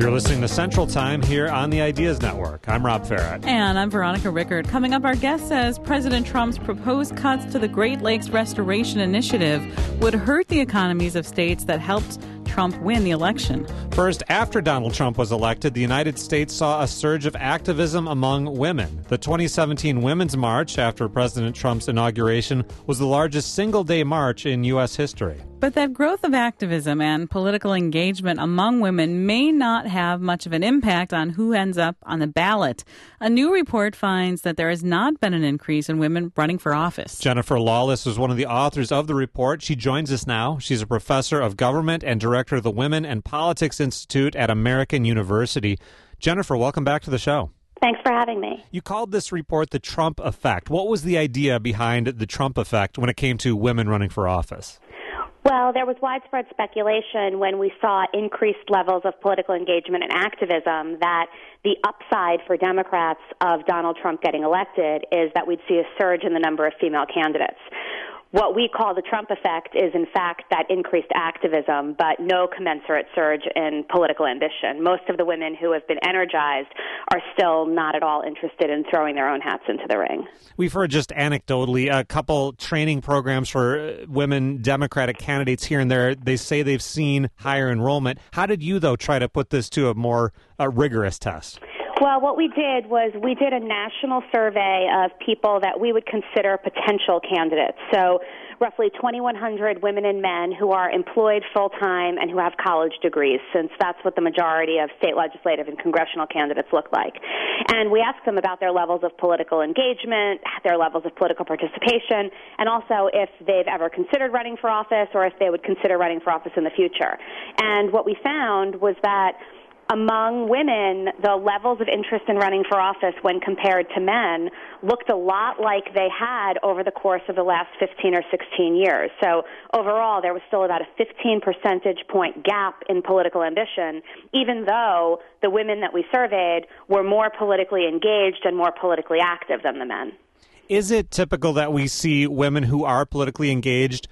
You're listening to Central Time here on the Ideas Network. I'm Rob Farrett. And I'm Veronica Rickard. Coming up, our guest says President Trump's proposed cuts to the Great Lakes Restoration Initiative would hurt the economies of states that helped Trump win the election. First, after Donald Trump was elected, the United States saw a surge of activism among women. The 2017 Women's March after President Trump's inauguration was the largest single-day march in U.S. history. But that growth of activism and political engagement among women may not have much of an impact on who ends up on the ballot. A new report finds that there has not been an increase in women running for office. Jennifer Lawless was one of the authors of the report. She joins us now. She's a professor of government and director of the Women and Politics Institute at American University. Jennifer, welcome back to the show. Thanks for having me. You called this report the Trump effect. What was the idea behind the Trump effect when it came to women running for office? Well, there was widespread speculation when we saw increased levels of political engagement and activism that the upside for Democrats of Donald Trump getting elected is that we'd see a surge in the number of female candidates. What we call the Trump effect is, in fact, that increased activism, but no commensurate surge in political ambition. Most of the women who have been energized are still not at all interested in throwing their own hats into the ring. We've heard just anecdotally a couple training programs for women Democratic candidates here and there. They say they've seen higher enrollment. How did you, though, try to put this to a more rigorous test? Well, what we did was we did a national survey of people that we would consider potential candidates. So roughly 2,100 women and men who are employed full-time and who have college degrees, since that's what the majority of state legislative and congressional candidates look like. And we asked them about their levels of political engagement, their levels of political participation, and also if they've ever considered running for office or if they would consider running for office in the future. And what we found was that among women, the levels of interest in running for office when compared to men looked a lot like they had over the course of the last 15 or 16 years. So overall, there was still about a 15 percentage point gap in political ambition, even though the women that we surveyed were more politically engaged and more politically active than the men. Is it typical that we see women who are politically engaged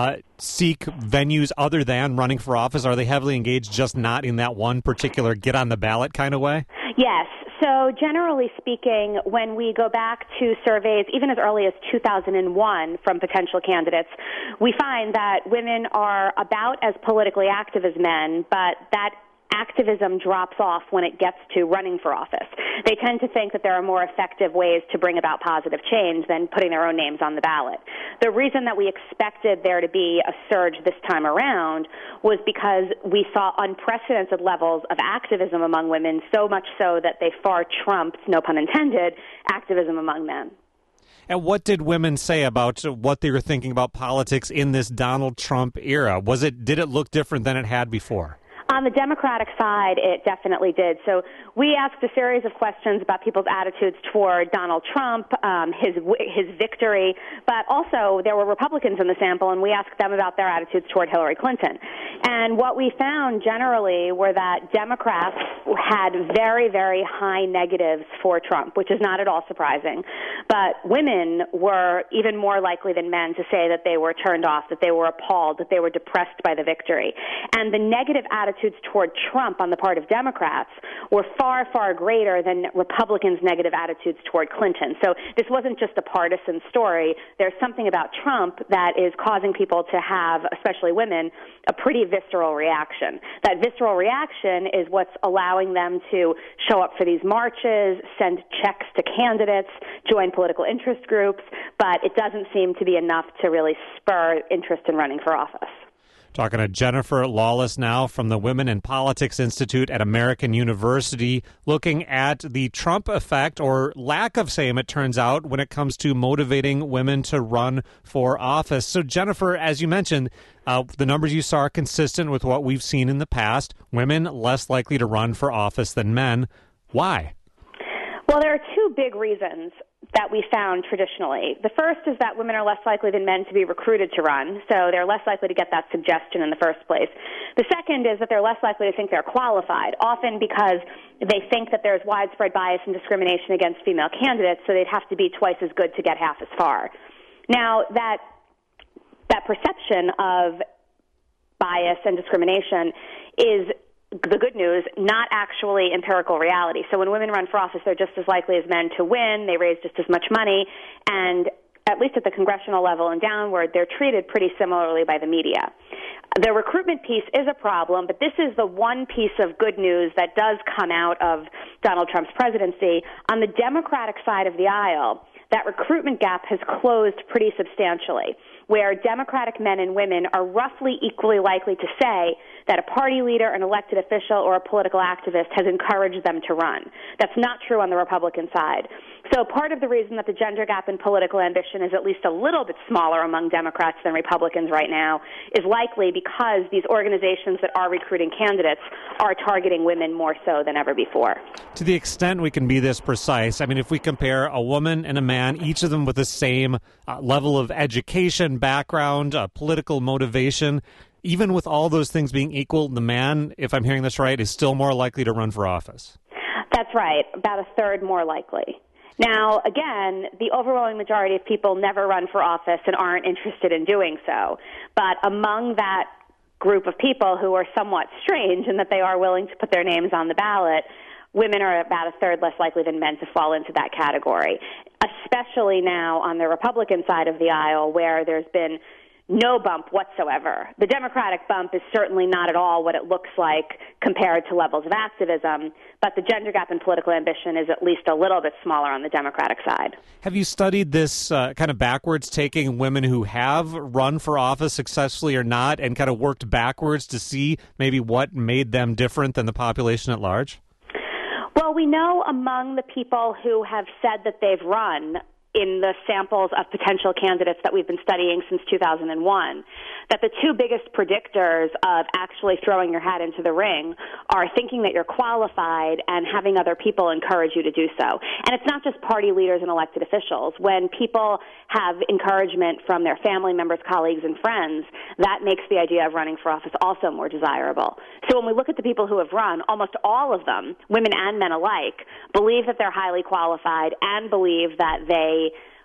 seek venues other than running for office? Are they heavily engaged, just not in that one particular get on the ballot kind of way? Yes. So generally speaking, when we go back to surveys, even as early as 2001 from potential candidates, we find that women are about as politically active as men, but that activism drops off when it gets to running for office. They tend to think that there are more effective ways to bring about positive change than putting their own names on the ballot. The reason that we expected there to be a surge this time around was because we saw unprecedented levels of activism among women, so much so that they far trumped, no pun intended, activism among men. And what did women say about what they were thinking about politics in this Donald Trump era? Did it look different than it had before? On the Democratic side, it definitely did. So we asked a series of questions about people's attitudes toward Donald Trump, his victory, but also there were Republicans in the sample, and we asked them about their attitudes toward Hillary Clinton. And what we found generally were that Democrats had very, very high negatives for Trump, which is not at all surprising. But women were even more likely than men to say that they were turned off, that they were appalled, that they were depressed by the victory. And the negative attitudes toward Trump on the part of Democrats were far, far greater than Republicans' negative attitudes toward Clinton. So this wasn't just a partisan story. There's something about Trump that is causing people to have, especially women, a pretty visceral reaction. That visceral reaction is what's allowing them to show up for these marches, send checks to candidates, join political interest groups, but it doesn't seem to be enough to really spur interest in running for office. Talking to Jennifer Lawless now from the Women and Politics Institute at American University, looking at the Trump effect, or lack of same, it turns out, when it comes to motivating women to run for office. So, Jennifer, as you mentioned, the numbers you saw are consistent with what we've seen in the past. Women less likely to run for office than men. Why? Well, there are two big reasons that we found traditionally. The first is that women are less likely than men to be recruited to run, so they're less likely to get that suggestion in the first place. The second is that they're less likely to think they're qualified, often because they think that there's widespread bias and discrimination against female candidates, so they'd have to be twice as good to get half as far. Now, that perception of bias and discrimination is the good news, not actually empirical reality. So when women run for office, they're just as likely as men to win. They raise just as much money. And at least at the congressional level and downward, they're treated pretty similarly by the media. The recruitment piece is a problem, but this is the one piece of good news that does come out of Donald Trump's presidency. On the Democratic side of the aisle, that recruitment gap has closed pretty substantially, where Democratic men and women are roughly equally likely to say that a party leader, an elected official, or a political activist has encouraged them to run. That's not true on the Republican side. So part of the reason that the gender gap in political ambition is at least a little bit smaller among Democrats than Republicans right now is likely because these organizations that are recruiting candidates are targeting women more so than ever before. To the extent we can be this precise, I mean, if we compare a woman and a man, each of them with the same level of education, background, political motivation, even with all those things being equal, the man, if I'm hearing this right, is still more likely to run for office. That's right, about a third more likely. Now, again, the overwhelming majority of people never run for office and aren't interested in doing so. But among that group of people who are somewhat strange in that they are willing to put their names on the ballot, women are about a third less likely than men to fall into that category, especially now on the Republican side of the aisle where there's been no bump whatsoever. The Democratic bump is certainly not at all what it looks like compared to levels of activism, but the gender gap in political ambition is at least a little bit smaller on the Democratic side. Have you studied this kind of backwards, taking women who have run for office successfully or not, and kind of worked backwards to see maybe what made them different than the population at large? Well, we know among the people who have said that they've run in the samples of potential candidates that we've been studying since 2001, that the two biggest predictors of actually throwing your hat into the ring are thinking that you're qualified and having other people encourage you to do so. And it's not just party leaders and elected officials. When people have encouragement from their family members, colleagues, and friends, that makes the idea of running for office also more desirable. So when we look at the people who have run, almost all of them, women and men alike, believe that they're highly qualified and believe that they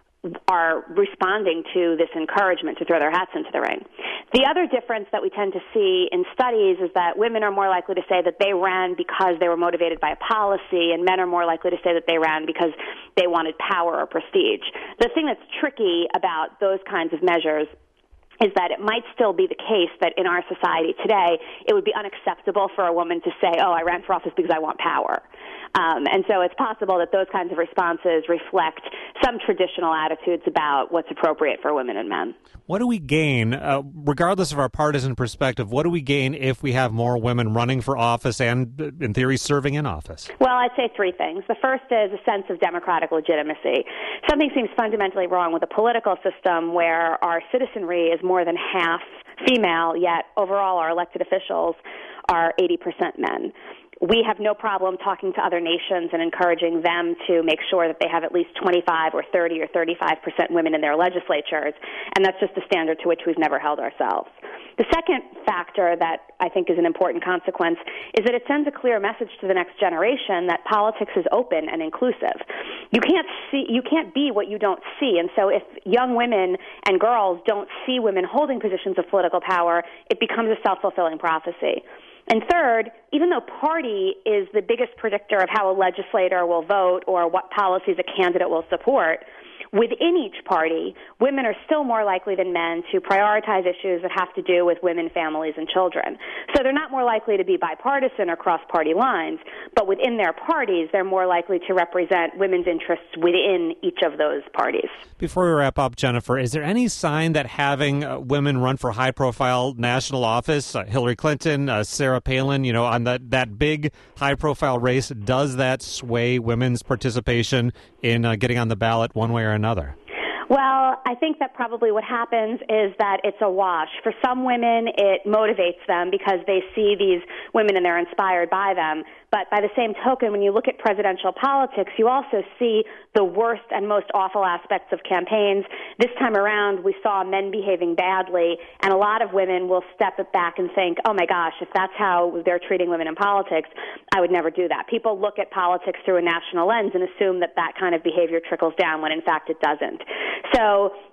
are responding to this encouragement to throw their hats into the ring. The other difference that we tend to see in studies is that women are more likely to say that they ran because they were motivated by a policy, and men are more likely to say that they ran because they wanted power or prestige. The thing that's tricky about those kinds of measures is that it might still be the case that in our society today, it would be unacceptable for a woman to say, oh, I ran for office because I want power. And so it's possible that those kinds of responses reflect some traditional attitudes about what's appropriate for women and men. What do we gain, regardless of our partisan perspective, what do we gain if we have more women running for office and, in theory, serving in office? Well, I'd say three things. The first is a sense of democratic legitimacy. Something seems fundamentally wrong with a political system where our citizenry is more than half female, yet overall our elected officials are 80% men. We have no problem talking to other nations and encouraging them to make sure that they have at least 25 or 30 or 35% women in their legislatures, and that's just a standard to which we've never held ourselves. The second factor that I think is an important consequence is that it sends a clear message to the next generation that politics is open and inclusive. You can't be what you don't see, and so if young women and girls don't see women holding positions of political power, it becomes a self-fulfilling prophecy. And third, even though party is the biggest predictor of how a legislator will vote or what policies a candidate will support, within each party, women are still more likely than men to prioritize issues that have to do with women, families, and children. So they're not more likely to be bipartisan or cross party lines, but within their parties, they're more likely to represent women's interests within each of those parties. Before we wrap up, Jennifer, is there any sign that having women run for high-profile national office, Hillary Clinton, Sarah Palin, on that big high-profile race, does that sway women's participation in getting on the ballot one way or another? Well, I think that probably what happens is that it's a wash. For some women, it motivates them because they see these women and they're inspired by them. But by the same token, when you look at presidential politics, you also see the worst and most awful aspects of campaigns. This time around, we saw men behaving badly, and a lot of women will step it back and think, oh my gosh, if that's how they're treating women in politics, I would never do that. People look at politics through a national lens and assume that that kind of behavior trickles down when in fact it doesn't. So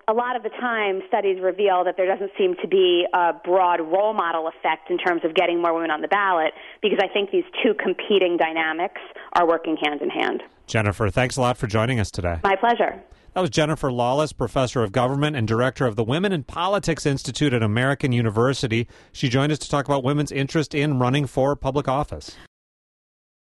a lot of the time studies reveal that there doesn't seem to be a broad role model effect in terms of getting more women on the ballot, because I think these two competing dynamics are working hand in hand. Jennifer, thanks a lot for joining us today. My pleasure. That was Jennifer Lawless, professor of government and director of the Women in Politics Institute at American University. She joined us to talk about women's interest in running for public office.